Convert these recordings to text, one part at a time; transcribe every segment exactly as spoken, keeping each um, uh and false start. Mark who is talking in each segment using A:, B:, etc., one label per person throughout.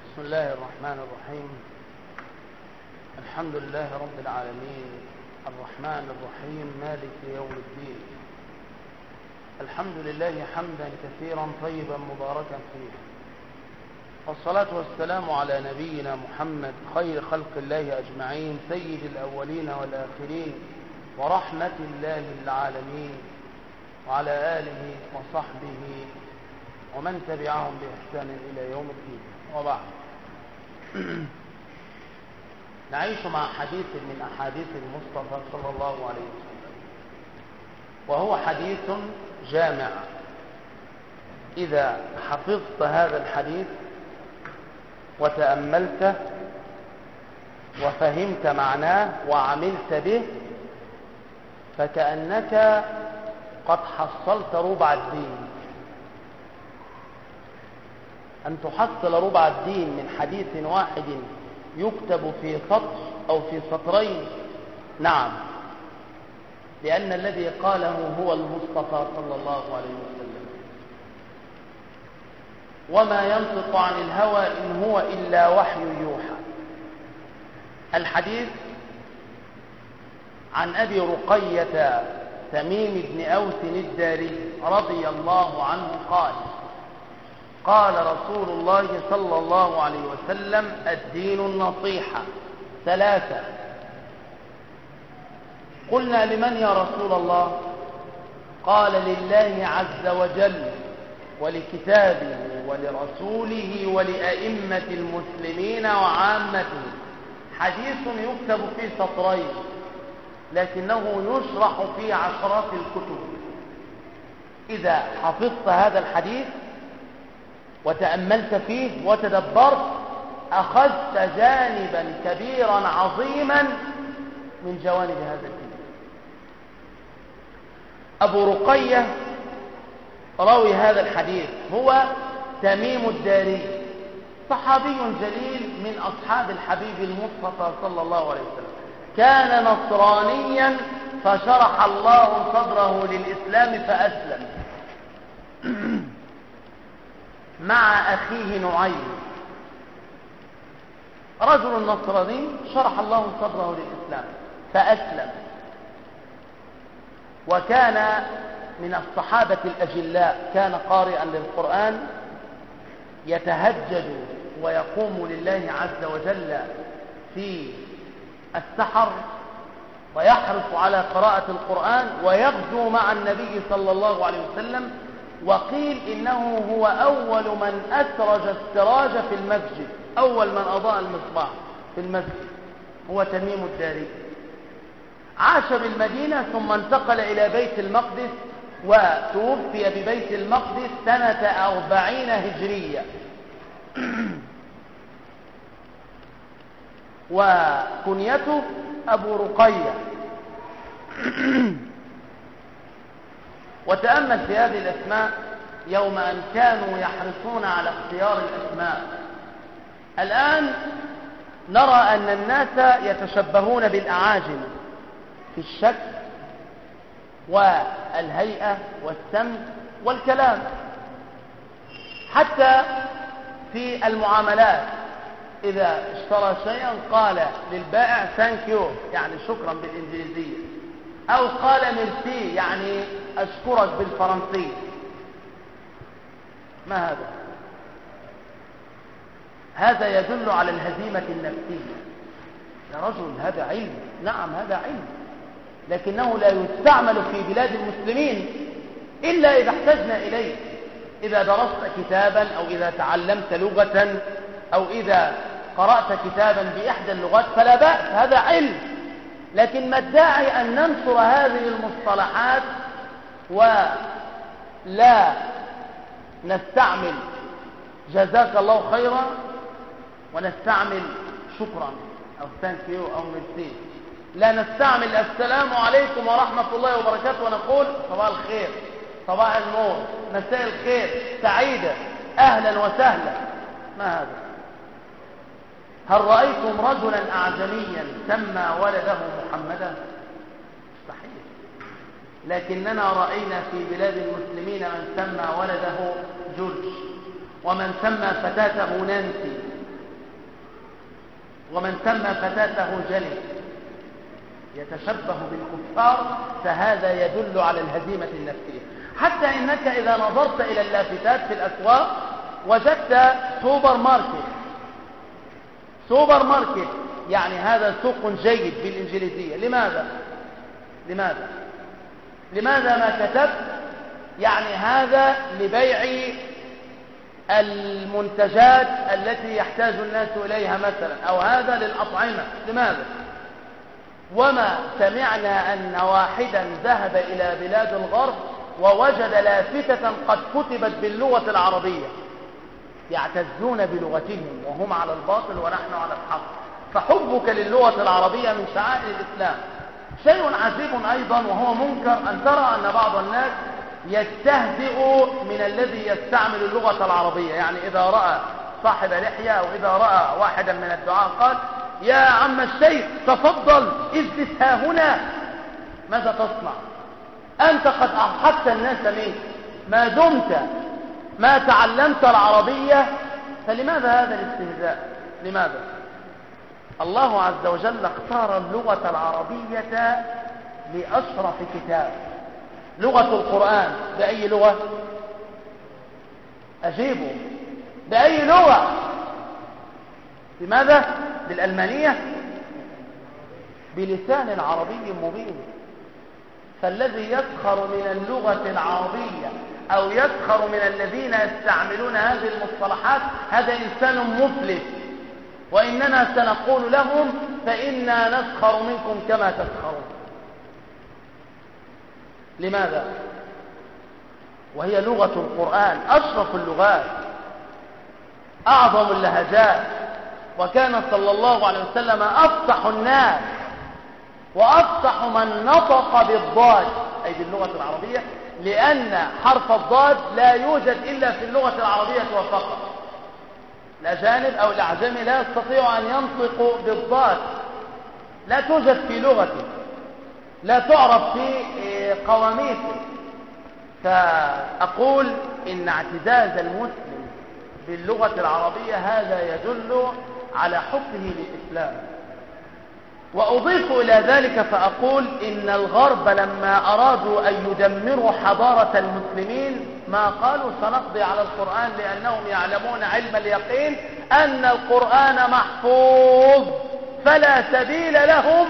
A: بسم الله الرحمن الرحيم. الحمد لله رب العالمين الرحمن الرحيم مالك يوم الدين. الحمد لله حمدا كثيرا طيبا مباركا فيه، والصلاة والسلام على نبينا محمد خير خلق الله أجمعين سيد الأولين والآخرين ورحمة الله للعالمين، وعلى آله وصحبه ومن تبعهم بإحسان إلى يوم الدين. وبعد، نعيش مع حديث من أحاديث المصطفى صلى الله عليه وسلم، وهو حديث جامع. إذا حفظت هذا الحديث وتأملته وفهمت معناه وعملت به فكأنك قد حصلت ربع الدين. أن تحصل ربع الدين من حديث واحد يكتب في سطر أو في سطرين، نعم، لأن الذي قاله هو المصطفى صلى الله عليه وسلم، وما ينطق عن الهوى إن هو إلا وحي يوحى. الحديث عن أبي رقية تميم بن أوس الداري رضي الله عنه قال: قال رسول الله صلى الله عليه وسلم: الدين النصيحة ثلاثة. قلنا: لمن يا رسول الله؟ قال: لله عز وجل ولكتابه ولرسوله ولأئمة المسلمين وعامته. حديث يكتب في سطرين لكنه يشرح في عشرات الكتب. إذا حفظت هذا الحديث وتأملت فيه وتدبرت أخذت جانبا كبيرا عظيما من جوانب هذا الدين. أبو رقية راوي هذا الحديث هو تميم الداري، صحابي جليل من أصحاب الحبيب المصطفى صلى الله عليه وسلم. كان نصرانيا فشرح الله صدره للإسلام فأسلم مع أخيه نعيم، رجل نصراني شرح الله صدره للإسلام فأسلم، وكان من الصحابة الأجلاء. كان قارئا للقرآن يتهجد ويقوم لله عز وجل في السحر ويحرص على قراءة القرآن ويغزو مع النبي صلى الله عليه وسلم. وقيل إنه هو أول من أسرج السراج في المسجد، أول من أضاء المصباح في المسجد هو تميم الداري. عاش بالمدينة ثم انتقل إلى بيت المقدس وتوفي ببيت المقدس سنة أربعين هجرية. وكنيته أبو رقية. وتأمل في هذه الأسماء يوم أن كانوا يحرصون على اختيار الأسماء. الآن نرى أن الناس يتشبهون بالأعاجم في الشكل والهيئة والسمت والكلام، حتى في المعاملات. إذا اشترى شيئا قال للبائع ثانك يو، يعني شكرا بالإنجليزية، أو قال ميرسي يعني أشكرك بالفرنسية. ما هذا؟ هذا يدل على الهزيمة النفسية. يا رجل هذا علم، نعم هذا علم، لكنه لا يستعمل في بلاد المسلمين إلا إذا احتجنا إليه. إذا درست كتابا أو إذا تعلمت لغة أو إذا قرأت كتابا بإحدى اللغات فلا بأس، هذا علم. لكن ما الداعي أن ننشر هذه المصطلحات ولا نستعمل جزاك الله خيرا ونستعمل شكرا أو ثانك يو أو ميرسي؟ لا نستعمل السلام عليكم ورحمة الله وبركاته ونقول صباح الخير، صباح النور، مساء الخير، سعيدة، أهلا وسهلا. ما هذا؟ هل رأيتم رجلا أعجميا سمى ولده محمدا؟ صحيح. لكننا رأينا في بلاد المسلمين من سمى ولده جورج، ومن سمى فتاته نانسي، ومن سمى فتاته جلد يتشبه بالكفار، فهذا يدل على الهزيمة النفسية. حتى إنك إذا نظرت إلى اللافتات في الأسواق وجدت سوبر ماركت. سوبر ماركت يعني هذا سوق جيد بالإنجليزية. لماذا؟ لماذا؟ لماذا ما كتبت يعني هذا لبيع المنتجات التي يحتاج الناس إليها مثلا، أو هذا للأطعمة؟ لماذا؟ وما سمعنا أن واحدا ذهب إلى بلاد الغرب ووجد لافتة قد كتبت باللغة العربية. يعتزون بلغتهم وهم على الباطل ونحن على الحق. فحبك للغة العربية من شعائر الإسلام. شيء عجيب أيضا وهو منكر أن ترى أن بعض الناس يستهزئ من الذي يستعمل اللغة العربية. يعني إذا رأى صاحب لحية أو إذا رأى واحدا من الدعاء قال: يا عم الشيخ تفضل اجلس ها هنا. ماذا تصنع؟ أنت قد أضحكت الناس منك. ما دمت ما تعلمت العربية فلماذا هذا الاستهزاء؟ لماذا؟ الله عز وجل اختار اللغة العربية لأشرف كتاب. لغة القرآن بأي لغة؟ أجيبوا، بأي لغة؟ لماذا؟ بالألمانية؟ بلسان عربي مبين. فالذي يسخر من اللغة العربية أو يسخر من الذين يستعملون هذه المصطلحات هذا إنسان مفلس، وإننا سنقول لهم: فإنا نسخر منكم كما تسخرون. لماذا؟ وهي لغة القرآن أشرف اللغات، أعظم اللهجات، وكان صلى الله عليه وسلم أفصح الناس وأفصح من نطق بالضاد، أي باللغة العربية، لأن حرف الضاد لا يوجد إلا في اللغة العربية وفقط. الأجانب أو الأعجم لا يستطيع أن ينطقوا بالضاد، لا توجد في لغته، لا تعرف في قواميسه. فأقول إن اعتزاز المسلم باللغة العربية هذا يدل على حبه للإسلام. وأضيف إلى ذلك فأقول إن الغرب لما أرادوا أن يدمروا حضارة المسلمين ما قالوا سنقضي على القرآن، لأنهم يعلمون علم اليقين أن القرآن محفوظ فلا سبيل لهم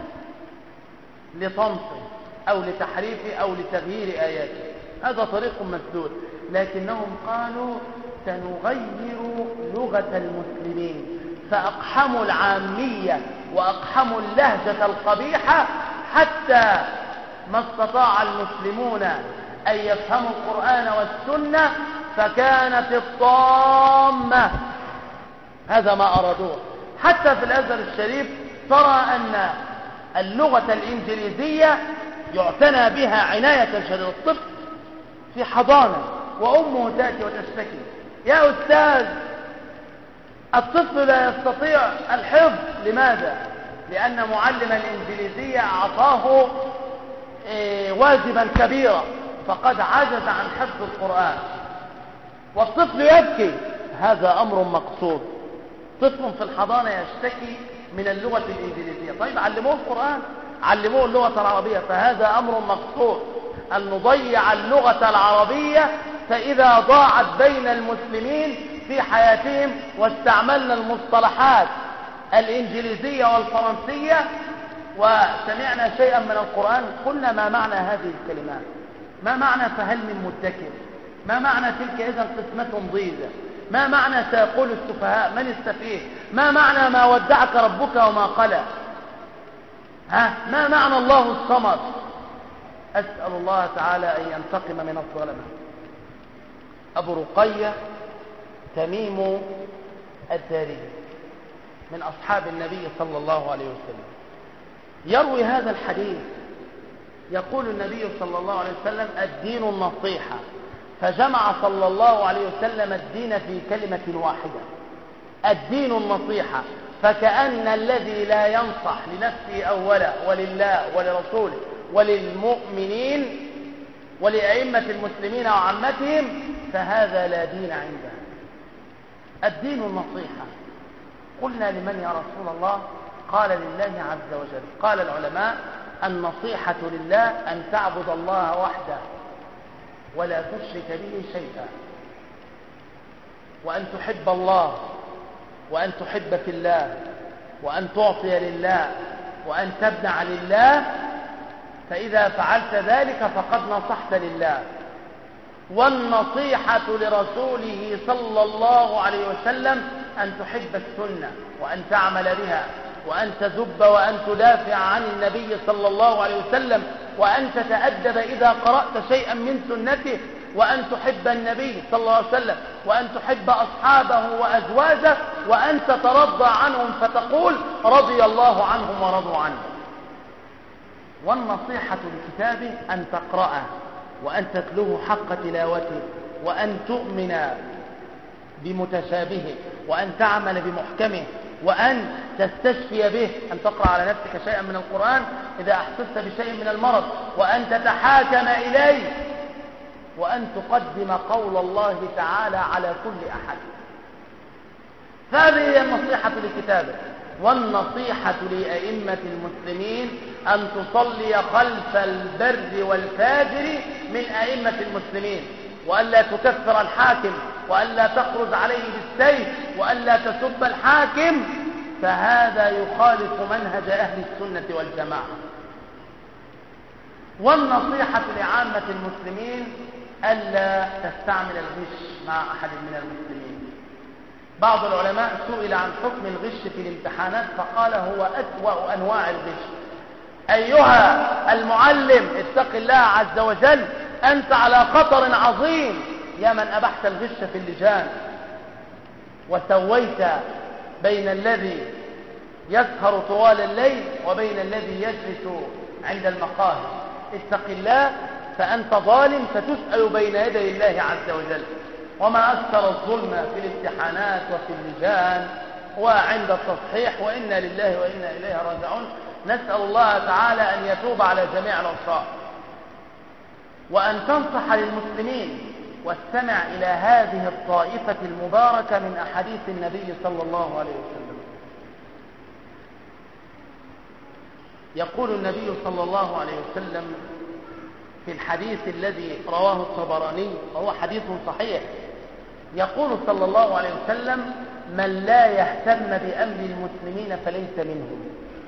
A: لطمسه أو لتحريفه أو لتغيير آياته. هذا طريق مسدود. لكنهم قالوا سنغير لغة المسلمين، فأقحموا العامية وأقحموا اللهجة القبيحة حتى ما استطاع المسلمون أن يفهموا القرآن والسنة، فكانت الطامة. هذا ما أرادوه. حتى في الأزهر الشريف ترى أن اللغة الإنجليزية يعتنى بها عناية شديدة. الطفل في حضانة وأمه تأتي وتشتكي: يا أستاذ الطفل لا يستطيع الحفظ. لماذا؟ لأن معلم الإنجليزية أعطاه واجبا كبيرا فقد عجز عن حفظ القرآن، والطفل يبكي. هذا أمر مقصود. طفل في الحضانة يشتكي من اللغة الإنجليزية، طيب علموه القرآن، علموه اللغة العربية. فهذا أمر مقصود أن نضيع اللغة العربية. فإذا ضاعت بين المسلمين في حياتهم واستعملنا المصطلحات الإنجليزية والفرنسية وسمعنا شيئا من القرآن قلنا: ما معنى هذه الكلمات؟ ما معنى فهل من مدكر؟ ما معنى تلك إذن قسمة ضيزة؟ ما معنى سيقول السفهاء من السفيه؟ ما معنى ما ودعك ربك وما قلى؟ ها؟ ما معنى الله الصمد؟ أسأل الله تعالى أن ينتقم من الظلمة. أبو رقية تميم الداري من أصحاب النبي صلى الله عليه وسلم يروي هذا الحديث. يقول النبي صلى الله عليه وسلم: الدين النصيحة. فجمع صلى الله عليه وسلم الدين في كلمة واحدة: الدين النصيحة. فكأن الذي لا ينصح لنفسه أولا ولله ولرسوله وللمؤمنين ولأئمة المسلمين وعامتهم فهذا لا دين عنده. الدين النصيحة. قلنا لمن يا رسول الله؟ قال لله عز وجل. قال العلماء النصيحة لله أن تعبد الله وحده ولا تشرك به شيئا، وأن تحب الله، وأن تحب في الله، وأن تعطي لله، وأن تبدع لله. فإذا فعلت ذلك فقد نصحت لله. والنصيحة لرسوله صلى الله عليه وسلم أن تحب السنة وأن تعمل بها، وأن تذب وأن تدافع عن النبي صلى الله عليه وسلم، وأن تتأدب إذا قرأت شيئا من سنته، وأن تحب النبي صلى الله عليه وسلم، وأن تحب أصحابه وأزواجه، وأن تترضى عنهم فتقول رضي الله عنهم ورضوا عنه. والنصيحة لكتابه أن تقرأه وأن تتلوه حق تلاوته، وأن تؤمن بمتشابهه، وأن تعمل بمحكمه، وأن تستشفي به، أن تقرأ على نفسك شيئا من القرآن إذا أحسست بشيء من المرض، وأن تتحاكم إليه، وأن تقدم قول الله تعالى على كل أحد. هذه هي النصيحة لكتابه. والنصيحة لأئمة المسلمين أن تصلي خلف البر والفاجر من أئمة المسلمين، وألا تكفر الحاكم، وألا تخرج عليه بالسيف، وألا تسب الحاكم، فهذا يخالف منهج أهل السنة والجماعة. والنصيحة لعامة المسلمين ألا تستعمل الغش مع أحد من المسلمين. بعض العلماء سئل عن حكم الغش في الامتحانات فقال هو أسوأ أنواع الغش. أيها المعلم اتق الله عز وجل، أنت على خطر عظيم يا من أبحت الغش في اللجان وسويت بين الذي يسهر طوال الليل وبين الذي يجلس عند المقاهي. اتق الله فأنت ظالم فتسأل بين يدي الله عز وجل. وما أكثر الظلم في الامتحانات وفي اللجان وعند التصحيح، وإنا لله وإنا إليه راجعون. نسأل الله تعالى أن يتوب على جميع العصاة، وأن تنصح للمسلمين. واستمع إلى هذه الطائفة المباركة من أحاديث النبي صلى الله عليه وسلم. يقول النبي صلى الله عليه وسلم في الحديث الذي رواه الطبراني وهو حديث صحيح، يقول صلى الله عليه وسلم: من لا يهتم بأمر المسلمين فليس منهم.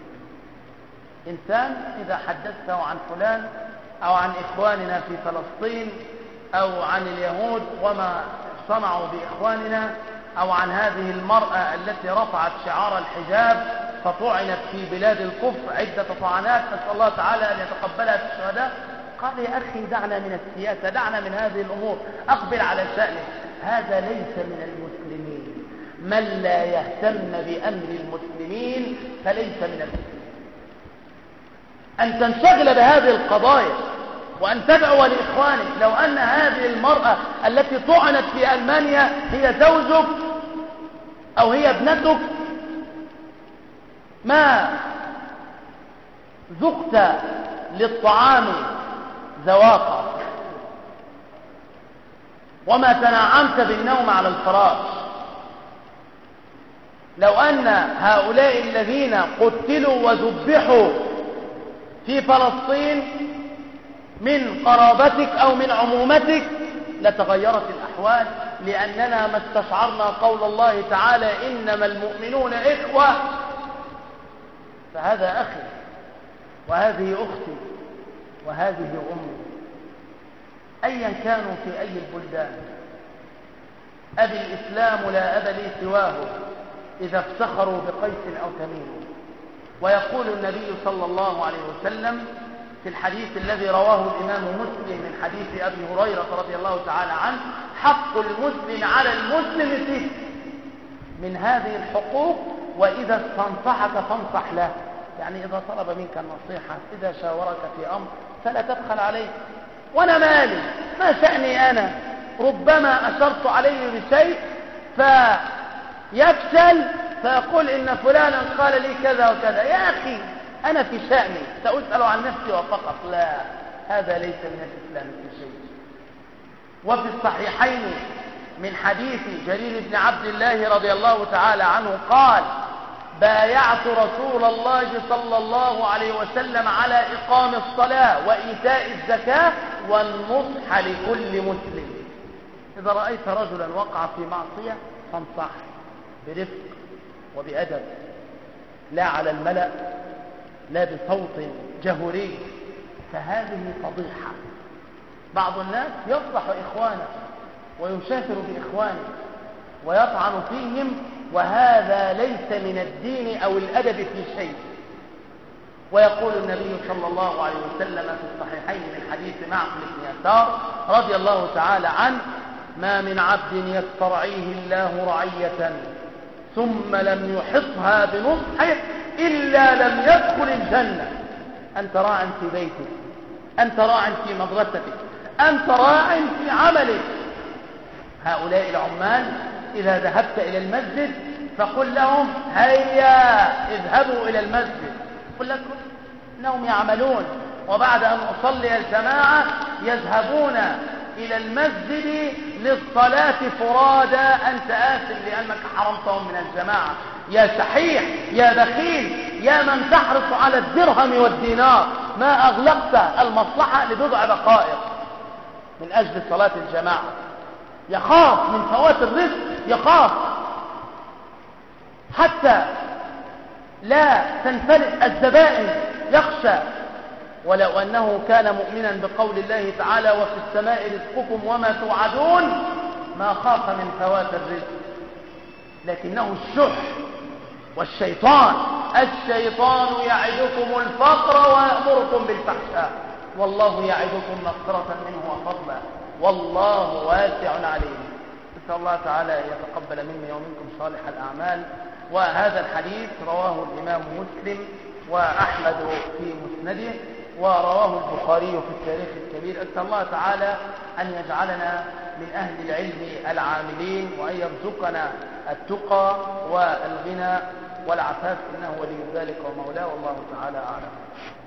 A: إنسان إذا حدثته عن فلان أو عن إخواننا في فلسطين أو عن اليهود وما صنعوا بإخواننا، أو عن هذه المرأة التي رفعت شعار الحجاب فطعنت في بلاد الكفر عدة طعنات، نسأل الله تعالى أن يتقبلها في الشهداء، قال: يا أخي دعنا من السياسة، دعنا من هذه الأمور، أقبل على شأنك. هذا ليس من المسلمين. من لا يهتم بأمر المسلمين فليس من المسلمين. أن تنشغل بهذه القضايا وأن تدعو لإخوانك. لو أن هذه المرأة التي طعنت في ألمانيا هي زوجك أو هي ابنتك، ما ذقت للطعام ذواقا وما تنعمت بالنوم على الفراش. لو أن هؤلاء الذين قتلوا وذبحوا في فلسطين من قرابتك أو من عمومتك لتغيرت الأحوال، لأننا ما استشعرنا قول الله تعالى: إنما المؤمنون إخوة. فهذا أخي وهذه أختي وهذه أمي، أيا كانوا في أي البلدان. أبي الإسلام لا أب لي سواه إذا افتخروا بقيس أو تميم. ويقول النبي صلى الله عليه وسلم في الحديث الذي رواه الإمام مسلم من حديث أبي هريرة رضي الله تعالى عنه: حق المسلم على المسلم فيه من هذه الحقوق، وإذا استنصحك فانصح له. يعني إذا طلب منك النصيحة، إذا شاورك في أمر فلا تبخل عليه. وأنا مالي، ما شأني أنا؟ ربما أشرت عليه بشيء فيفشل فيقول إن فلانا قال لي كذا وكذا. يا أخي أنا في شأني، سأسأل عن نفسي وفقط. لا، هذا ليس من الإسلام في شيء. وفي الصحيحين من حديث جرير بن عبد الله رضي الله تعالى عنه قال: بايعت رسول الله صلى الله عليه وسلم على إقام الصلاة وإيتاء الزكاة والنصح لكل مسلم. إذا رأيت رجلا وقع في معصية فانصح برفق وبأدب، لا على الملأ، لا بصوت جهوري، فهذه فضيحة. بعض الناس يفضح إخوانه ويشافر بإخوانه ويطعن فيهم، وهذا ليس من الدين أو الأدب في شيء. ويقول النبي صلى الله عليه وسلم في الصحيحين من حديث معقل بن يسار رضي الله تعالى عنه: ما من عبد يسترعيه الله رعية ثم لم يحطها بنصحه إلا لم يدخل الجنة. أنت راع في بيتك، أنت راع في مدرستك، أنت راع في عملك. هؤلاء العمال إذا ذهبت إلى المسجد فقل لهم: هيا اذهبوا إلى المسجد. قل لكم إنهم يعملون، وبعد أن أصلي الجماعة يذهبون إلى المسجد للصلاة فرادى. أنت آثم لأنك حرمتهم من الجماعة. يا شحيح، يا بخيل، يا من تحرص على الدرهم والدينار، ما أغلقت المصلحة لبضع دقائق من أجل صلاة الجماعة. يخاف من فوات الرزق، يخاف حتى لا تنفلت الزبائن، يخشى. ولو أنه كان مؤمنا بقول الله تعالى: وفي السماء رزقكم وما توعدون، ما خاف من فوات الرزق. لكنه الشح والشيطان. الشيطان يعدكم الفقر ويأمركم بالفحشاء، والله يعدكم مغفرة منه وفضلا، والله واسع عليم. نسأل الله تعالى أن يتقبل مني ومنكم صالح الأعمال. وهذا الحديث رواه الإمام مسلم وأحمد في مسنده، ورواه البخاري في التاريخ الكبير. أسأل الله تعالى أن يجعلنا من أهل العلم العاملين، وأن يرزقنا التقى والغنى والعفاف، إنه ولي ذلك ومولاه، والله تعالى أعلم.